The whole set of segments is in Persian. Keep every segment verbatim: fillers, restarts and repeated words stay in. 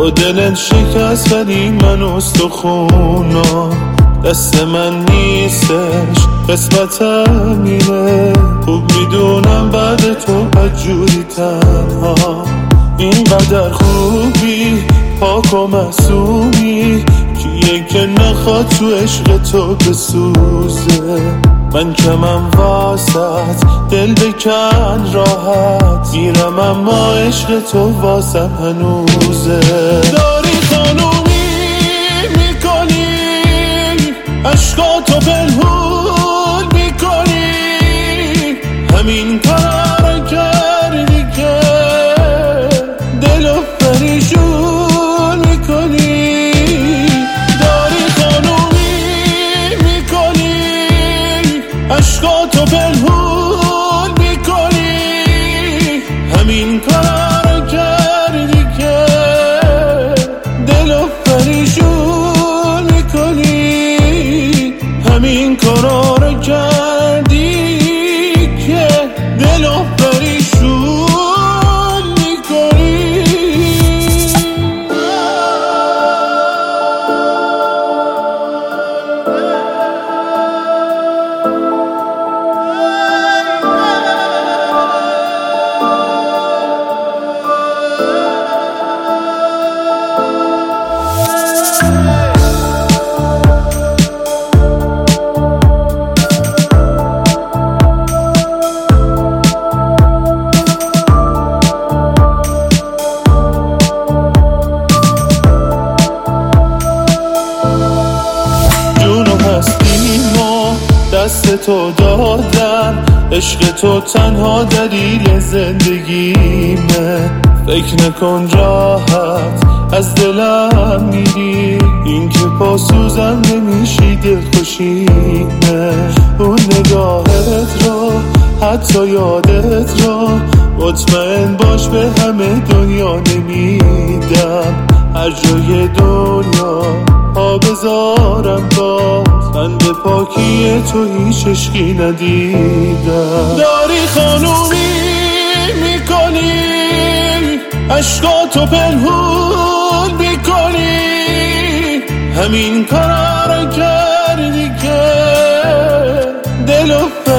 تو دلت شکست ولی من استخونا دست من نیستش، قسمتم میره. خوب میدونم بعد تو بدجوری تنها، اینقدر خوبی پاک و معصومی، کیه که نخواد تو عشق تو بسوزه. من کمم واسط دل بکن راحت میرم، اما عشق تو واسم هنوزه. داری خانومی میکنی، عشقاتو پنهون میکنی، همین کار کردی که دلو پریشون میکنی. داری خانومی میکنی، عشقاتو پنهون میکنی، همین کار کردی که دلو پریشون میکنی، همین کارا رو کردی که دلو پریشون میکنی. دست تو دادم، عشق تو تنها دلیل زندگیمه. فکر نکن راحت از دلم میری، این که پاسوزم نمیشی دل خوشیمه. اون نگاهت را حتی یادت را مطمئن باش به همه دنیا نمیدم. هر جای دنیا ها بذارم باز، من به پاکی تو هیچ عشقی ندیدم. داری خانومی میکنی، عشقاتو پنهون میکنی، همین کارا کردی که دلو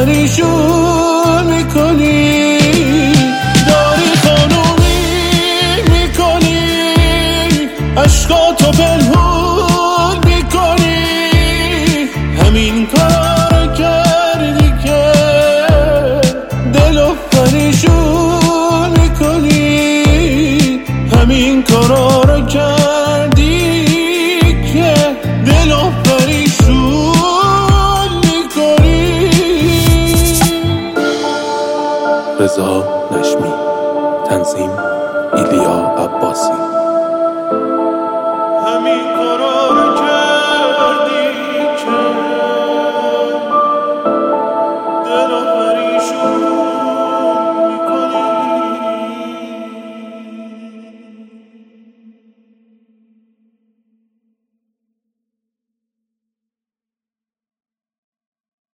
پریشون میکنی. داری خانومی میکنی، عشقاتو پنهون میکنی، همین کارا کردی که دلو پریشون میکنی، همین کارا رو کردی که دلو پریشون میکنی. رضا نشمی، تنظیم ایلیا عباسی.